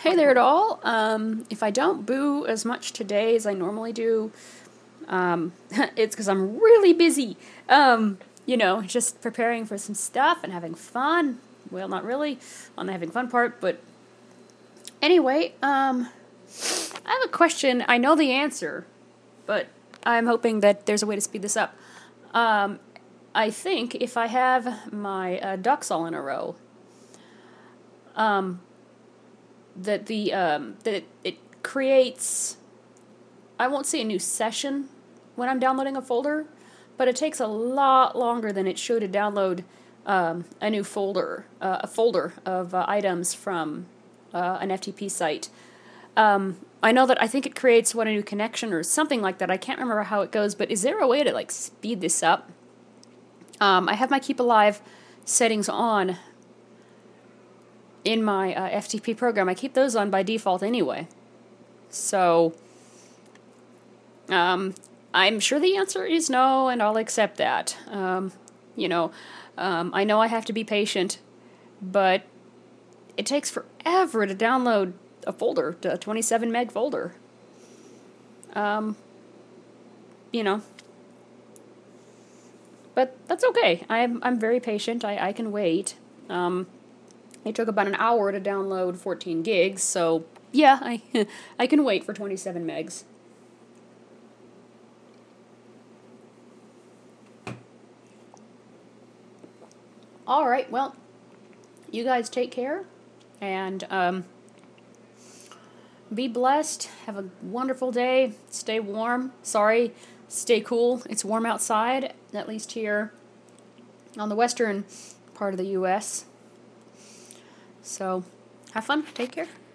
Hey there, all. If I don't boo as much today as I normally do, it's because I'm really busy. Just preparing for some stuff and having fun. Well, not really on the having fun part, but anyway, I have a question. I know the answer, but I'm hoping that there's a way to speed this up. I think if I have my ducks all in a row, that it creates, I won't say a new session when I'm downloading a folder, but it takes a lot longer than it should to download a new folder, a folder of items from an FTP site. I know that I think it creates a new connection or something like that. I can't remember how it goes, but is there a way to speed this up? I have my Keep Alive settings on in my FTP program. I keep those on by default anyway. So, I'm sure the answer is no, and I'll accept that. I know I have to be patient, but it takes forever to download a folder, a 27 meg folder. But that's okay. I'm very patient. I can wait. It took about an hour to download 14 gigs, so yeah, I can wait for 27 megs. All right, well, you guys take care, and be blessed. Have a wonderful day. Stay warm. Sorry, stay cool. It's warm outside, at least here on the western part of the U.S. So, have fun. Take care.